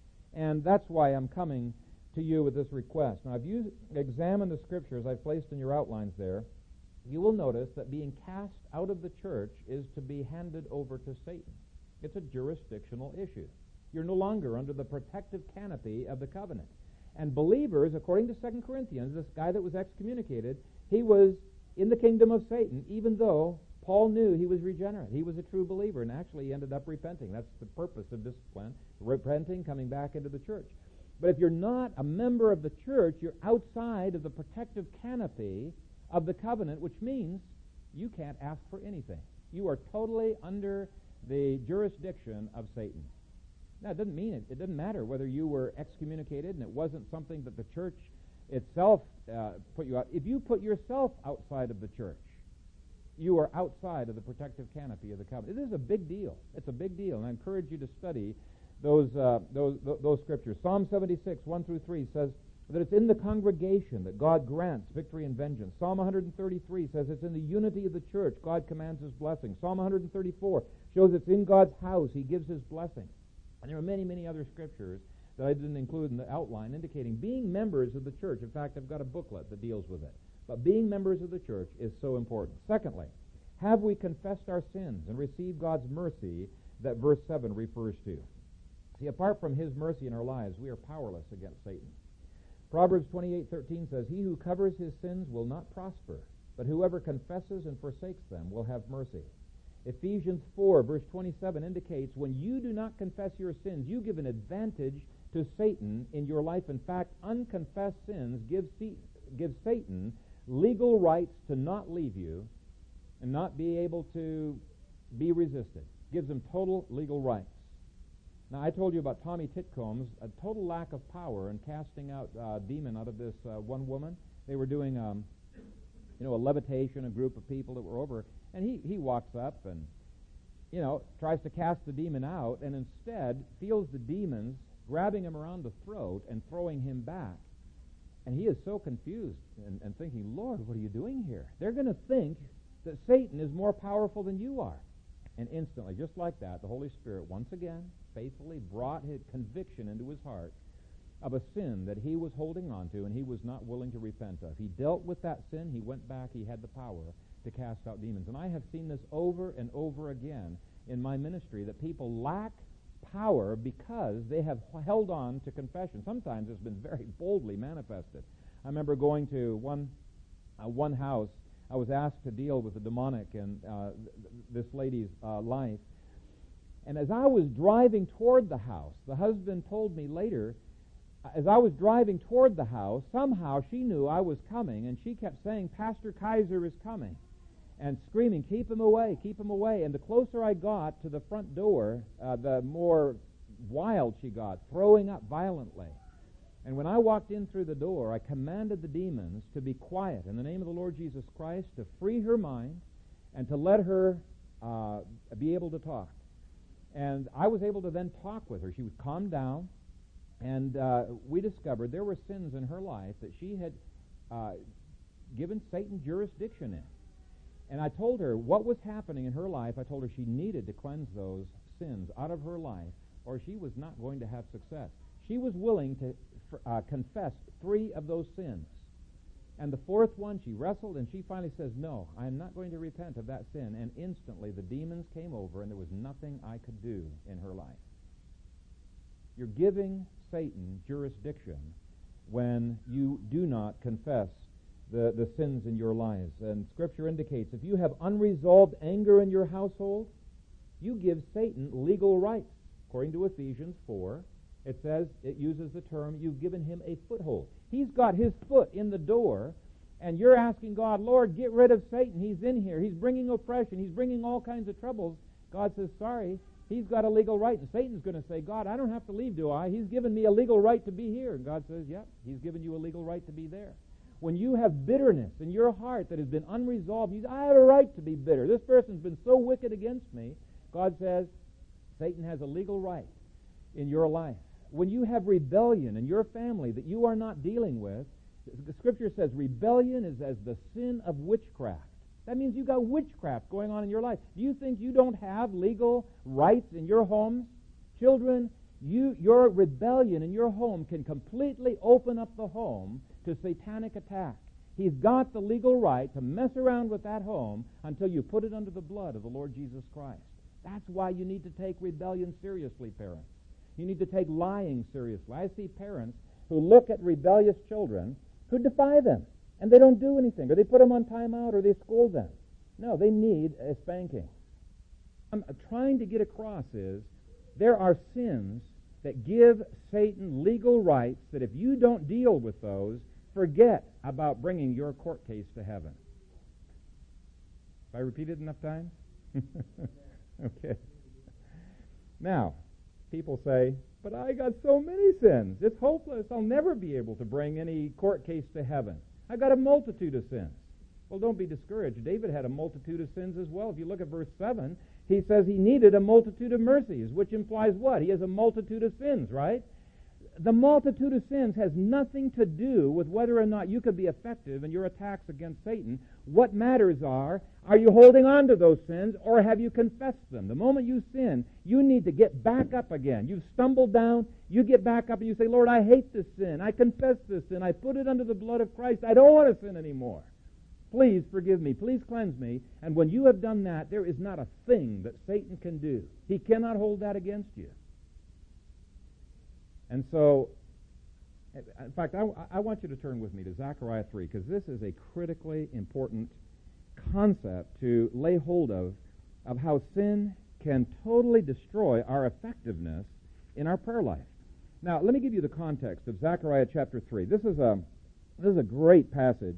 Speaker 1: And that's why I'm coming to you with this request. Now, if you examine the scriptures I've placed in your outlines there, you will notice that being cast out of the church is to be handed over to Satan. It's a jurisdictional issue. You're no longer under the protective canopy of the covenant. And believers, according to Second Corinthians, this guy that was excommunicated, he was in the kingdom of Satan, even though Paul knew he was regenerate. He was a true believer, and actually he ended up repenting. That's the purpose of discipline, repenting, coming back into the church. But if you're not a member of the church, you're outside of the protective canopy of the covenant, which means you can't ask for anything. You are totally under the jurisdiction of Satan. Now, it doesn't mean it. It doesn't matter whether you were excommunicated and it wasn't something that the church itself uh, put you out. If you put yourself outside of the church, you are outside of the protective canopy of the covenant. It is a big deal. It's a big deal, and I encourage you to study those uh, those th- those scriptures. Psalm seventy-six, one through three says that it's in the congregation that God grants victory and vengeance. Psalm one thirty-three says it's in the unity of the church God commands his blessing. Psalm one thirty-four shows it's in God's house he gives his blessing. And there are many, many other scriptures that I didn't include in the outline indicating being members of the church. In fact, I've got a booklet that deals with it. But being members of the church is so important. Secondly, have we confessed our sins and received God's mercy that verse seven refers to? See, apart from his mercy in our lives, we are powerless against Satan. Proverbs twenty-eight thirteen says, "He who covers his sins will not prosper, but whoever confesses and forsakes them will have mercy." Ephesians four, verse twenty-seven indicates when you do not confess your sins, you give an advantage to Satan in your life. In fact, unconfessed sins give, give Satan legal rights to not leave you and not be able to be resisted. Gives him total legal rights. Now, I told you about Tommy Titcomb's a total lack of power in casting out a uh, demon out of this uh, one woman. They were doing, um, you know, a levitation, a group of people that were over, and he, he walks up and, you know, tries to cast the demon out, and instead feels the demons grabbing him around the throat and throwing him back. And he is so confused and, and thinking, Lord, what are you doing here? They're going to think that Satan is more powerful than you are. And instantly, just like that, the Holy Spirit once again faithfully brought his conviction into his heart of a sin that he was holding on to and he was not willing to repent of. He dealt with that sin. He went back. He had the power to cast out demons. And I have seen this over and over again in my ministry, that people lack power because they have held on to confession. Sometimes it's been very boldly manifested. I remember going to one uh, one house. I was asked to deal with the demonic in uh, th- this lady's uh, life. And as I was driving toward the house, the husband told me later, as I was driving toward the house, somehow she knew I was coming, and she kept saying, Pastor Kaiser is coming, and screaming, keep him away, keep him away. And the closer I got to the front door, uh, the more wild she got, throwing up violently. And when I walked in through the door, I commanded the demons to be quiet in the name of the Lord Jesus Christ, to free her mind, and to let her uh, be able to talk. And I was able to then talk with her. She would calm down, and uh, we discovered there were sins in her life that she had uh, given Satan jurisdiction in. And I told her what was happening in her life. I told her she needed to cleanse those sins out of her life, or she was not going to have success. She was willing to uh, confess three of those sins. And the fourth one, she wrestled, and she finally says, no, I am not going to repent of that sin. And instantly the demons came over, and there was nothing I could do in her life. You're giving Satan jurisdiction when you do not confess the, the sins in your lives. And Scripture indicates if you have unresolved anger in your household, you give Satan legal rights. According to Ephesians four, it says, it uses the term, you've given him a foothold. He's got his foot in the door, and you're asking God, Lord, get rid of Satan. He's in here. He's bringing oppression. He's bringing all kinds of troubles. God says, sorry, he's got a legal right. And Satan's going to say, God, I don't have to leave, do I? He's given me a legal right to be here. And God says, yep, he's given you a legal right to be there. When you have bitterness in your heart that has been unresolved, you say, I have a right to be bitter. This person's been so wicked against me. God says, Satan has a legal right in your life, when you have rebellion in your family that you are not dealing with, the Scripture says rebellion is as the sin of witchcraft. That means you've got witchcraft going on in your life. Do you think you don't have legal rights in your homes? Children, you, your rebellion in your home can completely open up the home to satanic attack. He's got the legal right to mess around with that home until you put it under the blood of the Lord Jesus Christ. That's why you need to take rebellion seriously, parents. You need to take lying seriously. I see parents who look at rebellious children who defy them, and they don't do anything, or they put them on timeout, or they scold them. No, they need a spanking. I'm trying to get across is there are sins that give Satan legal rights that if you don't deal with those, forget about bringing your court case to heaven. Have I repeated enough times? Okay. Now, people say, but I got so many sins. It's hopeless. I'll never be able to bring any court case to heaven. I got a multitude of sins. Well, don't be discouraged. David had a multitude of sins as well. If you look at verse seven, he says he needed a multitude of mercies, which implies what? He has a multitude of sins, right? The multitude of sins has nothing to do with whether or not you could be effective in your attacks against Satan. What matters are, are you holding on to those sins or have you confessed them? The moment you sin, you need to get back up again. You've stumbled down, you get back up and you say, Lord, I hate this sin. I confess this sin. I put it under the blood of Christ. I don't want to sin anymore. Please forgive me. Please cleanse me. And when you have done that, there is not a thing that Satan can do. He cannot hold that against you. And so, in fact, I, I want you to turn with me to Zechariah three, because this is a critically important concept to lay hold of, of how sin can totally destroy our effectiveness in our prayer life. Now, let me give you the context of Zechariah chapter three. This is a, this is a great passage.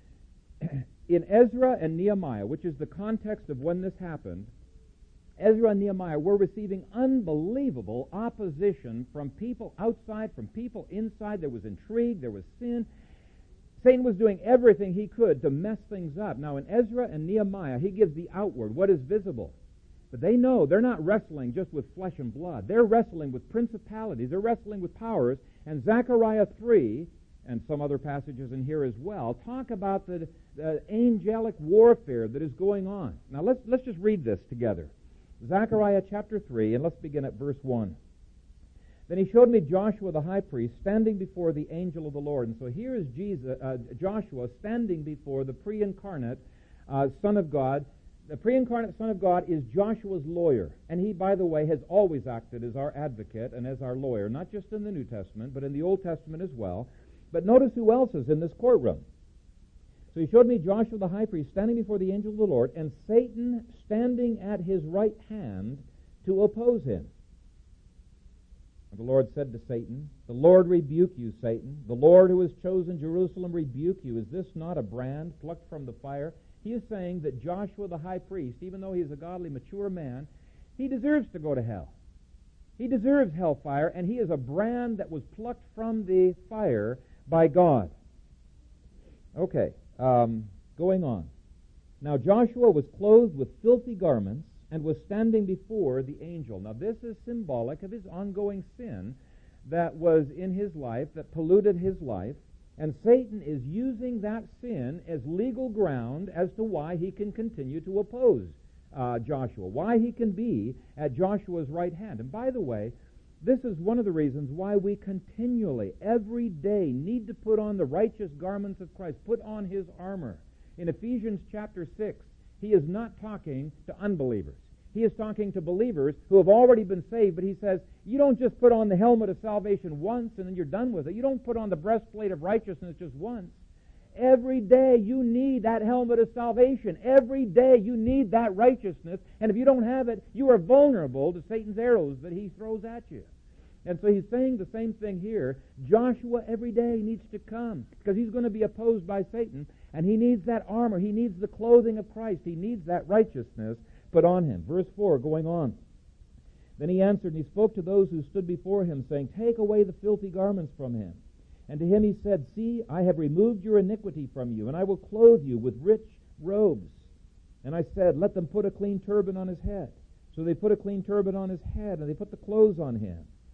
Speaker 1: In Ezra and Nehemiah, which is the context of when this happened, Ezra and Nehemiah were receiving unbelievable opposition from people outside, from people inside. There was intrigue, there was sin. Satan was doing everything he could to mess things up. Now, in Ezra and Nehemiah, he gives the outward, what is visible. But they know they're not wrestling just with flesh and blood. They're wrestling with principalities. They're wrestling with powers. And Zechariah three, and some other passages in here as well, talk about the, the angelic warfare that is going on. Now, let's, let's just read this together. Zechariah chapter three, and let's begin at verse one. Then he showed me Joshua the high priest standing before the angel of the Lord. And so here is Jesus, uh, Joshua standing before the pre-incarnate uh, Son of God. The pre-incarnate Son of God is Joshua's lawyer. And he, by the way, has always acted as our advocate and as our lawyer, not just in the New Testament, but in the Old Testament as well. But notice who else is in this courtroom. So he showed me Joshua the high priest standing before the angel of the Lord, and Satan standing at his right hand to oppose him. And the Lord said to Satan, "The Lord rebuke you, Satan. The Lord who has chosen Jerusalem rebuke you. Is this not a brand plucked from the fire?" He is saying that Joshua the high priest, even though he is a godly, mature man, he deserves to go to hell. He deserves hellfire, and he is a brand that was plucked from the fire by God. Okay. Um, going on. Now Joshua was clothed with filthy garments and was standing before the angel. Now this is symbolic of his ongoing sin that was in his life, that polluted his life, and Satan is using that sin as legal ground as to why he can continue to oppose uh, Joshua, why he can be at Joshua's right hand. And by the way, this is one of the reasons why we continually, every day, need to put on the righteous garments of Christ, put on his armor. In Ephesians chapter six, he is not talking to unbelievers. He is talking to believers who have already been saved, but he says, you don't just put on the helmet of salvation once and then you're done with it. You don't put on the breastplate of righteousness just once. Every day you need that helmet of salvation. Every day you need that righteousness. And if you don't have it, you are vulnerable to Satan's arrows that he throws at you. And so he's saying the same thing here. Joshua every day needs to come because he's going to be opposed by Satan. And he needs that armor. He needs the clothing of Christ. He needs that righteousness put on him. Verse four, going on. Then he answered and he spoke to those who stood before him, saying, "Take away the filthy garments from him." And to him he said, "See, I have removed your iniquity from you, and I will clothe you with rich robes." And I said, "Let them put a clean turban on his head." So they put a clean turban on his head, and they put the clothes on him.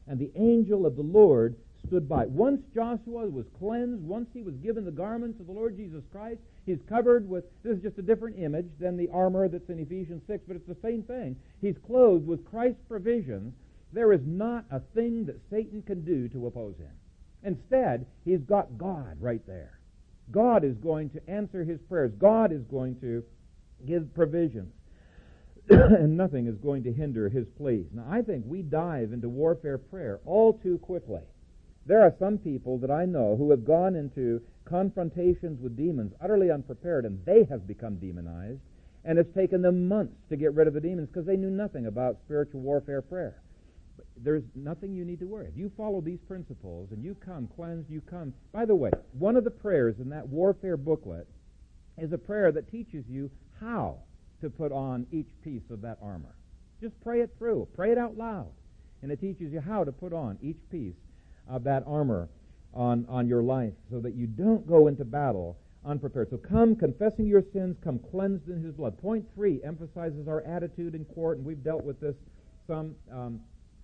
Speaker 1: and the angel of the Lord stood by. Once Joshua was cleansed, once he was given the garments of the Lord Jesus Christ, he's covered with, this is just a different image than the armor that's in Ephesians six, but it's the same thing. He's clothed with Christ's provisions. There is not a thing that Satan can do to oppose him. Instead, he's got God right there. God is going to answer his prayers. God is going to give provisions. And nothing is going to hinder his pleas. Now, I think we dive into warfare prayer all too quickly. There are some people that I know who have gone into confrontations with demons utterly unprepared, and they have become demonized, and it's taken them months to get rid of the demons because they knew nothing about spiritual warfare prayer. But there's nothing you need to worry. If you follow these principles and you come cleansed, you come. By the way, one of the prayers in that warfare booklet is a prayer that teaches you how to put on each piece of that armor. Just pray it through. Pray it out loud. And it teaches you how to put on each piece of that armor on, on your life so that you don't go into battle unprepared. So come confessing your sins, come cleansed in his blood. Point three emphasizes our attitude in court, and we've dealt with this some um,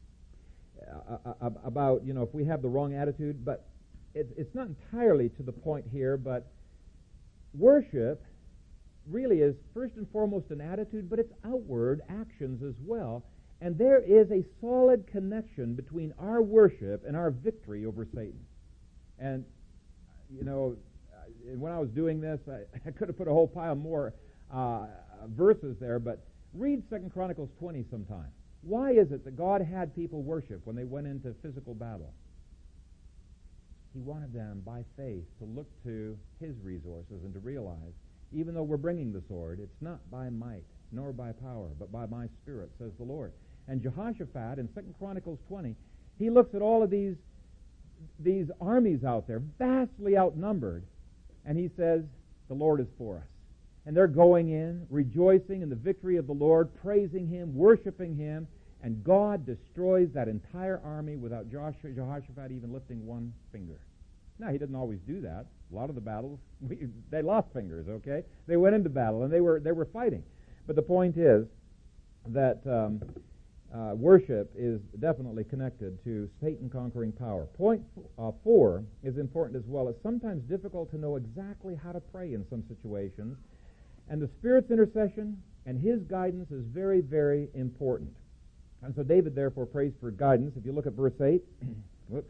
Speaker 1: uh, about, you know, if we have the wrong attitude, but it, it's not entirely to the point here, but worship really is first and foremost an attitude, but it's outward actions as well. And there is a solid connection between our worship and our victory over Satan. And, you know, when I was doing this, I, I could have put a whole pile more uh, verses there, but read Second Chronicles twenty sometime. Why is it that God had people worship when they went into physical battle? He wanted them, by faith, to look to his resources and to realize, even though we're bringing the sword, it's not by might nor by power, but by my Spirit, says the Lord. And Jehoshaphat, in Second Chronicles twenty, he looks at all of these, these armies out there, vastly outnumbered, and he says, the Lord is for us. And they're going in, rejoicing in the victory of the Lord, praising him, worshiping him, and God destroys that entire army without Joshua, Jehoshaphat even lifting one finger. Now, he didn't always do that. A lot of the battles, we, they lost fingers, okay? They went into battle, and they were they were fighting. But the point is that um, uh, worship is definitely connected to Satan conquering power. Point uh, four is important as well. It's sometimes difficult to know exactly how to pray in some situations, and the Spirit's intercession and his guidance is very, very important. And so David, therefore, prays for guidance. If you look at verse eight, whoops.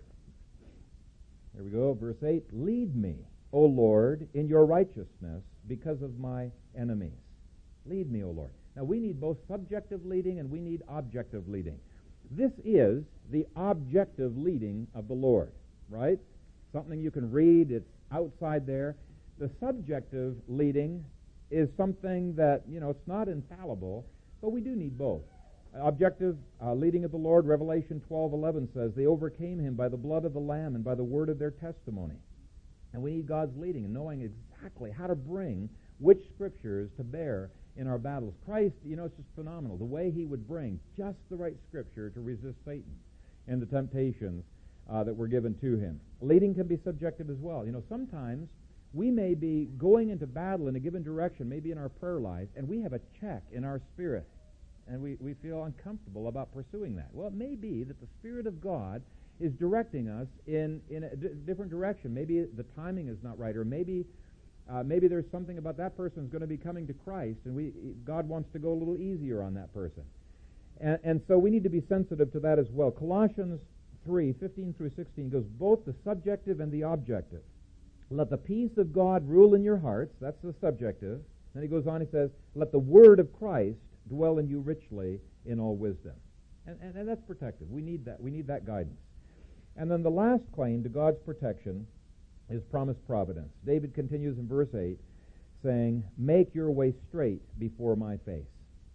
Speaker 1: Here we go, verse eight. Lead me, O Lord, in your righteousness because of my enemies. Lead me, O Lord. Now, we need both subjective leading and we need objective leading. This is the objective leading of the Lord, right? Something you can read. It's outside there. The subjective leading is something that, you know, it's not infallible, but we do need both. Objective uh, leading of the Lord, Revelation twelve eleven says, they overcame him by the blood of the Lamb and by the word of their testimony. And we need God's leading and knowing exactly how to bring which scriptures to bear in our battles. Christ, you know, it's just phenomenal. The way he would bring just the right scripture to resist Satan and the temptations uh, that were given to him. Leading can be subjective as well. You know, sometimes we may be going into battle in a given direction, maybe in our prayer life, and we have a check in our spirit. And we, we feel uncomfortable about pursuing that. Well, it may be that the Spirit of God is directing us in, in a d- different direction. Maybe the timing is not right, or maybe uh, maybe there's something about that person is going to be coming to Christ, and we God wants to go a little easier on that person. And, and so we need to be sensitive to that as well. Colossians three, fifteen through sixteen goes both the subjective and the objective. Let the peace of God rule in your hearts. That's the subjective. Then he goes on, he says, let the word of Christ dwell in you richly in all wisdom. And, and, and that's protective. We need that. We need that guidance. And then the last claim to God's protection is promised providence. David continues in verse eight, saying, make your way straight before my face.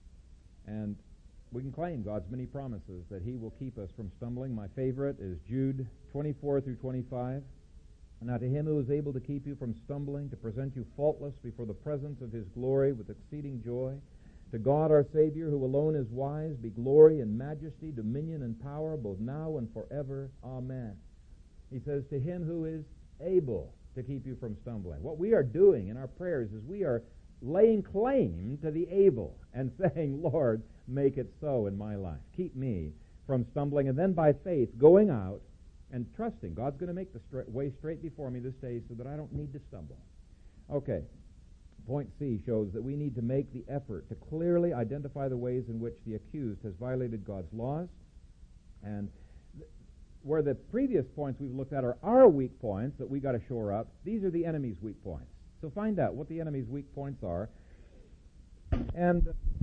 Speaker 1: And we can claim God's many promises that he will keep us from stumbling. My favorite is Jude twenty-four through twenty-five. Now to him who is able to keep you from stumbling, to present you faultless before the presence of his glory with exceeding joy, to God our Savior, who alone is wise, be glory and majesty, dominion and power, both now and forever. Amen. He says, to him who is able to keep you from stumbling. What we are doing in our prayers is we are laying claim to the able and saying, Lord, make it so in my life. Keep me from stumbling, and then by faith going out and trusting. God's going to make the straight, way straight before me this day so that I don't need to stumble. Okay. Point C shows that we need to make the effort to clearly identify the ways in which the accused has violated God's laws. And th- where the previous points we've looked at are our weak points that we got to shore up, these are the enemy's weak points. So find out what the enemy's weak points are. And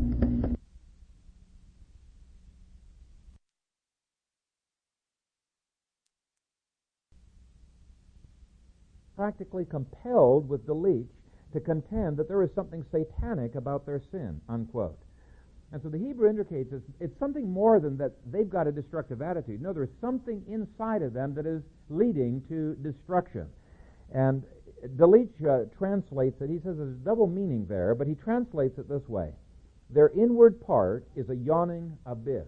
Speaker 1: practically compelled with Delitzsch to contend that there is something satanic about their sin, unquote. And so the Hebrew indicates it's, it's something more than that they've got a destructive attitude. No, there's something inside of them that is leading to destruction. And Delitzsch uh, translates it, he says there's a double meaning there, but he translates it this way. Their inward part is a yawning abyss.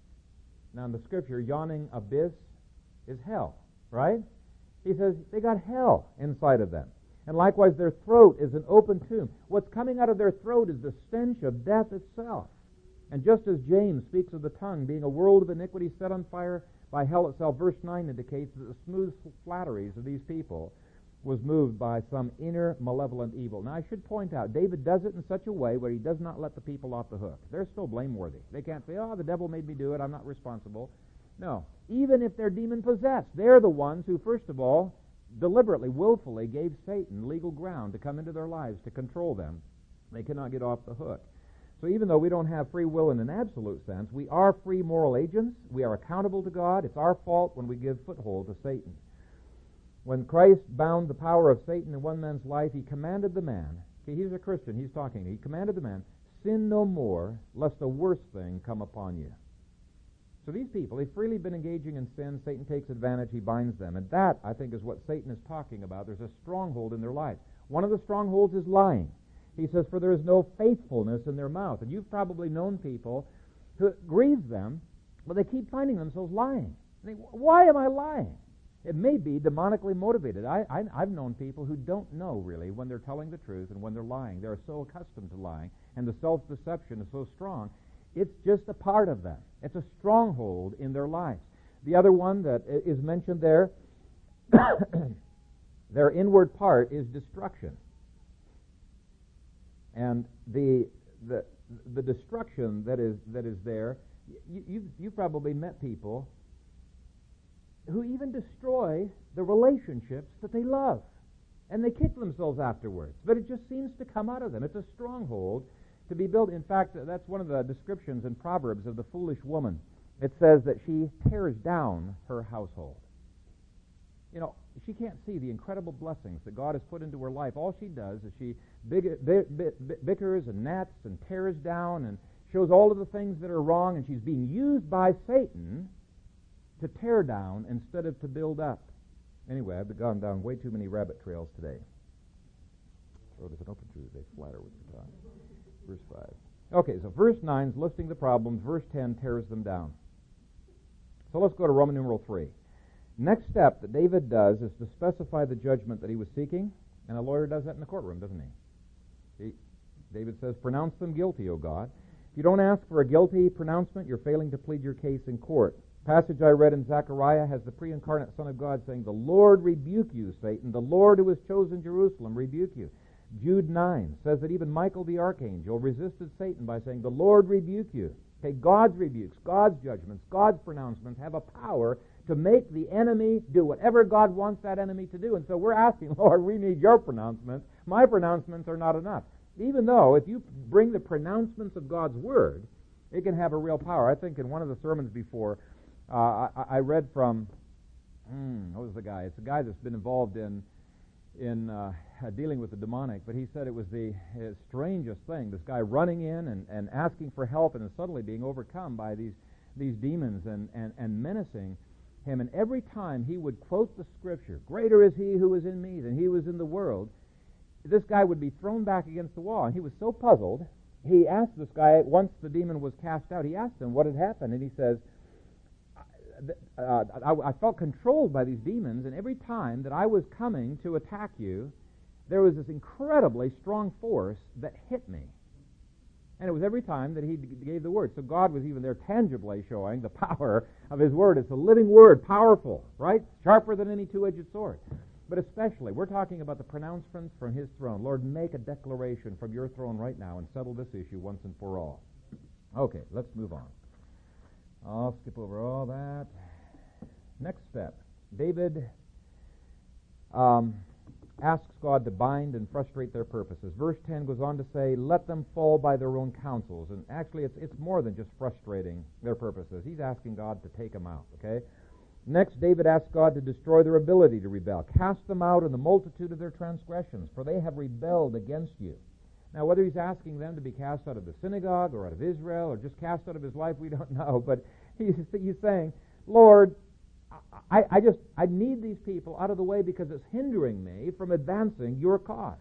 Speaker 1: Now in the Scripture, yawning abyss is hell, right? He says they got hell inside of them. And likewise, their throat is an open tomb. What's coming out of their throat is the stench of death itself. And just as James speaks of the tongue being a world of iniquity set on fire by hell itself, verse nine indicates that the smooth flatteries of these people was moved by some inner malevolent evil. Now, I should point out, David does it in such a way where he does not let the people off the hook. They're still blameworthy. They can't say, oh, the devil made me do it, I'm not responsible. No. Even if they're demon-possessed, they're the ones who, first of all, deliberately, willfully gave Satan legal ground to come into their lives to control them. They cannot get off the hook. So even though we don't have free will in an absolute sense, we are free moral agents. We are accountable to God. It's our fault when we give foothold to Satan. When Christ bound the power of Satan in one man's life, he commanded the man, okay, he's a Christian, he's talking, he commanded the man, sin no more, lest a worse thing come upon you. So these people, they've freely been engaging in sin. Satan takes advantage. He binds them. And that, I think, is what Satan is talking about. There's a stronghold in their life. One of the strongholds is lying. He says, for there is no faithfulness in their mouth. And you've probably known people who it grieves them, but they keep finding themselves lying. They, why am I lying? It may be demonically motivated. I, I, I've known people who don't know, really, when they're telling the truth and when they're lying. They're so accustomed to lying, and the self-deception is so strong. It's just a part of them. It's a stronghold in their lives. The other one that is mentioned there, their inward part is destruction. And the the the destruction that is that is there, you, you've, you've probably met people who even destroy the relationships that they love. And they kick themselves afterwards. But it just seems to come out of them. It's a stronghold to be built. In fact, that's one of the descriptions in Proverbs of the foolish woman. It says that she tears down her household. You know, she can't see the incredible blessings that God has put into her life. All she does is she big, big, big, bickers and gnats and tears down and shows all of the things that are wrong, and she's being used by Satan to tear down instead of to build up. Anyway, I've gone down way too many rabbit trails today. Throat is an open truth, they flatter with the tongue. Verse five. Okay, so verse nine is listing the problems. Verse ten tears them down. So let's go to Roman numeral three. Next step that David does is to specify the judgment that he was seeking, and a lawyer does that in the courtroom, doesn't he? he David says, pronounce them guilty, O God. If you don't ask for a guilty pronouncement, you're failing to plead your case in court. The passage I read in Zechariah has the pre-incarnate Son of God saying, the Lord rebuke you, Satan. The Lord who has chosen Jerusalem rebuke you. Jude nine says that even Michael the archangel resisted Satan by saying, the Lord rebuke you. Okay, God's rebukes, God's judgments, God's pronouncements have a power to make the enemy do whatever God wants that enemy to do. And so we're asking, Lord, we need your pronouncements. My pronouncements are not enough. Even though if you bring the pronouncements of God's Word, it can have a real power. I think in one of the sermons before, uh, I, I read from, hmm, what was the guy? It's a guy that's been involved in in uh, dealing with the demonic, but he said it was the uh, strangest thing, this guy running in and, and asking for help and then suddenly being overcome by these these demons and, and, and menacing him. And every time he would quote the Scripture, greater is he who is in me than he who is in the world, this guy would be thrown back against the wall. And he was so puzzled, he asked this guy, once the demon was cast out, he asked him what had happened, and he says, Uh, I, I felt controlled by these demons, and every time that I was coming to attack you, there was this incredibly strong force that hit me. And it was every time that he gave the word. So God was even there tangibly showing the power of his word. It's a living word, powerful, right? Sharper than any two-edged sword. But especially, we're talking about the pronouncements from his throne. Lord, make a declaration from your throne right now and settle this issue once and for all. Okay, let's move on. I'll skip over all that. Next step. David um, asks God to bind and frustrate their purposes. Verse ten goes on to say, let them fall by their own counsels. And actually, it's it's more than just frustrating their purposes. He's asking God to take them out, okay? Next, David asks God to destroy their ability to rebel. Cast them out in the multitude of their transgressions, for they have rebelled against you. Now, whether he's asking them to be cast out of the synagogue or out of Israel or just cast out of his life, we don't know. But he's, he's saying, Lord, I, I just, I need these people out of the way because it's hindering me from advancing your cause.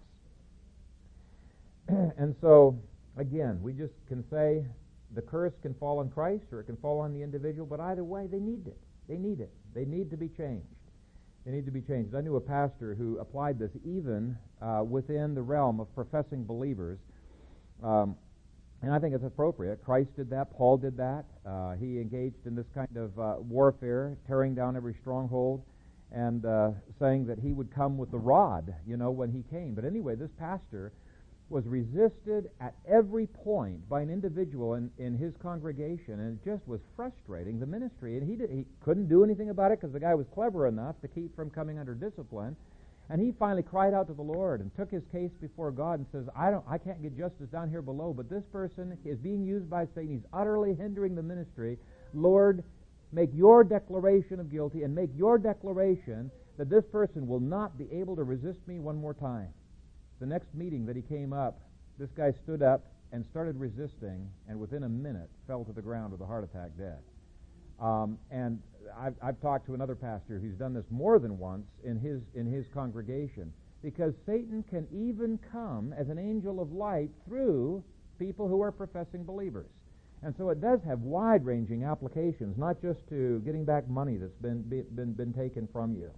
Speaker 1: And so, again, we just can say the curse can fall on Christ or it can fall on the individual, but either way, they need it. They need it. They need to be changed. They need to be changed. I knew a pastor who applied this even uh, within the realm of professing believers. Um, and I think it's appropriate. Christ did that. Paul did that. Uh, he engaged in this kind of uh, warfare, tearing down every stronghold and uh, saying that he would come with the rod, you know, when he came. But anyway, this pastor was resisted at every point by an individual in, in his congregation, and it just was frustrating the ministry. And he did, he couldn't do anything about it because the guy was clever enough to keep from coming under discipline. And he finally cried out to the Lord and took his case before God and says, I don't, I can't get justice down here below, but this person is being used by Satan. He's utterly hindering the ministry. Lord, make your declaration of guilty and make your declaration that this person will not be able to resist me one more time. The next meeting that he came up, this guy stood up and started resisting, and within a minute fell to the ground with a heart attack dead. Um, and I've, I've talked to another pastor who's done this more than once in his in his congregation, because Satan can even come as an angel of light through people who are professing believers. And so it does have wide-ranging applications, not just to getting back money that's been been been taken from you.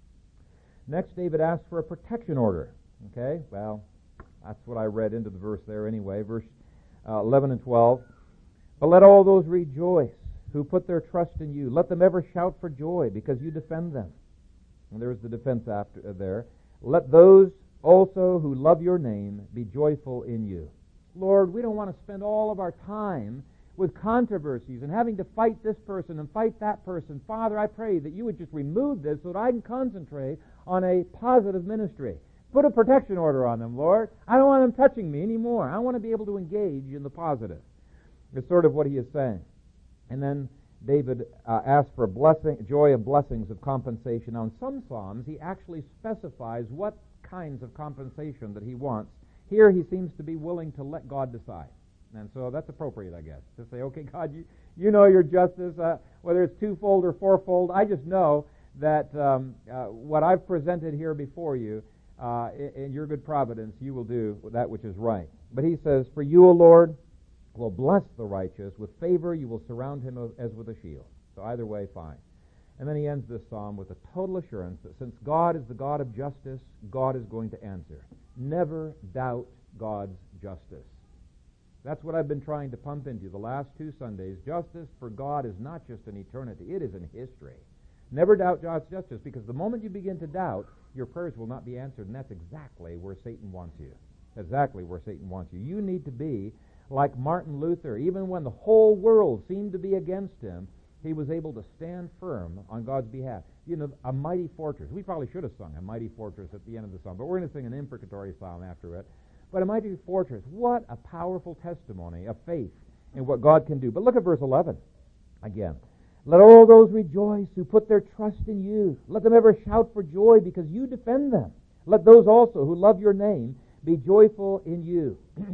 Speaker 1: Next, David asks for a protection order. Okay, well, that's what I read into the verse there anyway, verse uh, eleven and twelve. But let all those rejoice who put their trust in you. Let them ever shout for joy because you defend them. And there's the defense after uh, there. Let those also who love your name be joyful in you. Lord, we don't want to spend all of our time with controversies and having to fight this person and fight that person. Father, I pray that you would just remove this so that I can concentrate on a positive ministry. Put a protection order on them, Lord. I don't want them touching me anymore. I want to be able to engage in the positive. It's sort of what he is saying. And then David uh, asks for a blessing, joy of blessings of compensation. Now, in some psalms, he actually specifies what kinds of compensation that he wants. Here, he seems to be willing to let God decide. And so that's appropriate, I guess, to say, okay, God, you, you know your justice, uh, whether it's twofold or fourfold. I just know that um, uh, what I've presented here before you, Uh, in, in your good providence, you will do that which is right. But he says, for you, O Lord, will bless the righteous. With favor you will surround him as with a shield. So either way, fine. And then he ends this psalm with a total assurance that since God is the God of justice, God is going to answer. Never doubt God's justice. That's what I've been trying to pump into you the last two Sundays. Justice for God is not just in eternity, it is in history. Never doubt God's justice, because the moment you begin to doubt, your prayers will not be answered, and that's exactly where Satan wants you. Exactly where Satan wants you. You need to be like Martin Luther. Even when the whole world seemed to be against him, he was able to stand firm on God's behalf. You know, a mighty fortress. We probably should have sung a mighty fortress at the end of the song, but we're going to sing an imprecatory psalm after it. But a mighty fortress, what a powerful testimony of faith in what God can do. But look at verse eleven again. Let all those rejoice who put their trust in you. Let them ever shout for joy because you defend them. Let those also who love your name be joyful in you.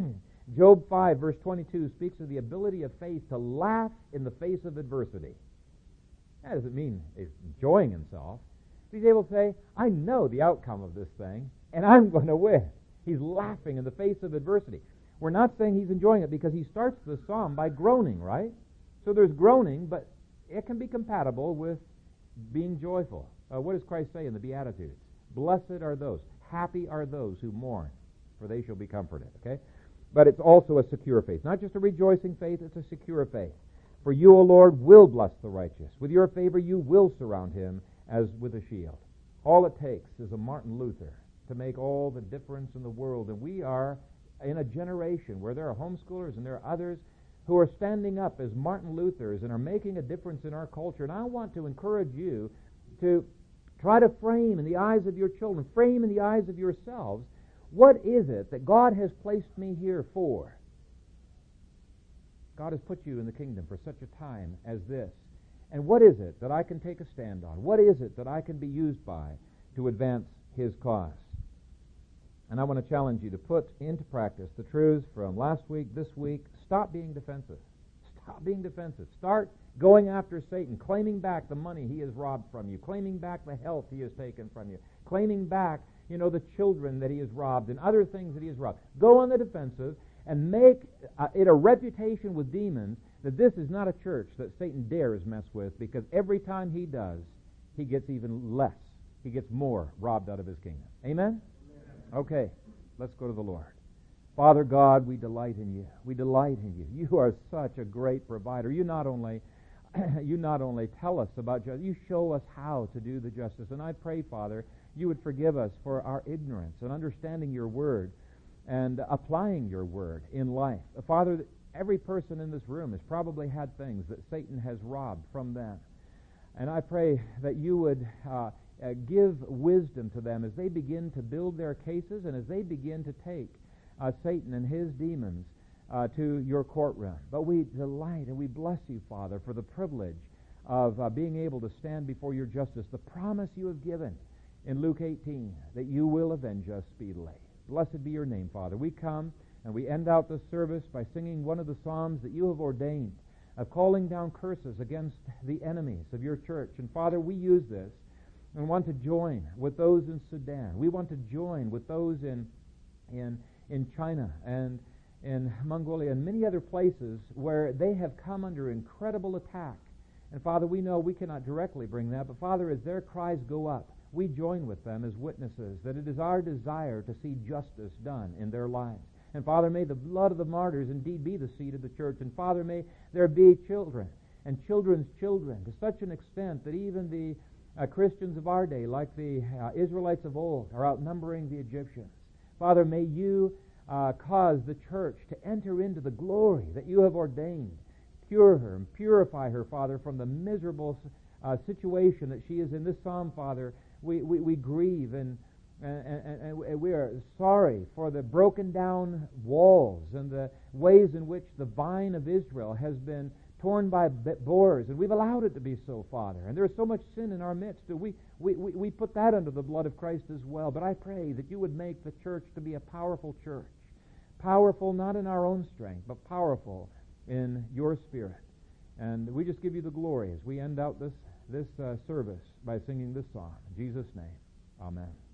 Speaker 1: Job five, verse twenty-two, speaks of the ability of faith to laugh in the face of adversity. That doesn't mean he's enjoying himself. He's able to say, I know the outcome of this thing, and I'm going to win. He's laughing in the face of adversity. We're not saying he's enjoying it because he starts the psalm by groaning, right? So there's groaning, but it can be compatible with being joyful. Uh, what does Christ say in the Beatitudes? Blessed are those, happy are those who mourn, for they shall be comforted. Okay? but it's also a secure faith. Not just a rejoicing faith, it's a secure faith. For you, O Lord, will bless the righteous. With your favor you will surround him as with a shield. All it takes is a Martin Luther to make all the difference in the world. And we are in a generation where there are homeschoolers and there are others who are standing up as Martin Luthers and are making a difference in our culture. And I want to encourage you to try to frame in the eyes of your children, frame in the eyes of yourselves, what is it that God has placed me here for? God has put you in the kingdom for such a time as this. And what is it that I can take a stand on? What is it that I can be used by to advance his cause? And I want to challenge you to put into practice the truths from last week, this week. Stop being defensive. Stop being defensive. Start going after Satan, claiming back the money he has robbed from you, claiming back the health he has taken from you, claiming back, you know, the children that he has robbed and other things that he has robbed. Go on the defensive and make uh, it a reputation with demons that this is not a church that Satan dares mess with, because every time he does, he gets even less. He gets more robbed out of his kingdom. Amen? Okay, let's go to the Lord. Father God, we delight in you. We delight in you. You are such a great provider. You not only you not only tell us about justice, you show us how to do the justice. And I pray, Father, you would forgive us for our ignorance and understanding your word and applying your word in life. Father, every person in this room has probably had things that Satan has robbed from them. And I pray that you would uh, uh, give wisdom to them as they begin to build their cases and as they begin to take uh, Satan and his demons uh, to your courtroom. But we delight and we bless you, Father, for the privilege of uh, being able to stand before your justice, the promise you have given in Luke eighteen, that you will avenge us speedily. Blessed be your name, Father. We come and we end out this service by singing one of the psalms that you have ordained, of calling down curses against the enemies of your church. And Father, we use this and want to join with those in Sudan. We want to join with those in in in China and in Mongolia and many other places where they have come under incredible attack. And Father, we know we cannot directly bring that, but Father, as their cries go up, we join with them as witnesses that it is our desire to see justice done in their lives. And Father, may the blood of the martyrs indeed be the seed of the church. And Father, may there be children and children's children to such an extent that even the uh, Christians of our day, like the uh, Israelites of old, are outnumbering the Egyptians. Father, may you uh, cause the church to enter into the glory that you have ordained. Pure her and purify her, Father, from the miserable uh, situation that she is in. This psalm, Father, we, we, we grieve and And, and, and we are sorry for the broken down walls and the ways in which the vine of Israel has been torn by boars, and we've allowed it to be so, Father. And there's so much sin in our midst that we, we, we, we put that under the blood of Christ as well. But I pray that you would make the church to be a powerful church, powerful not in our own strength, but powerful in your Spirit. And we just give you the glory as we end out this, this uh, service by singing this song. In Jesus' name, amen.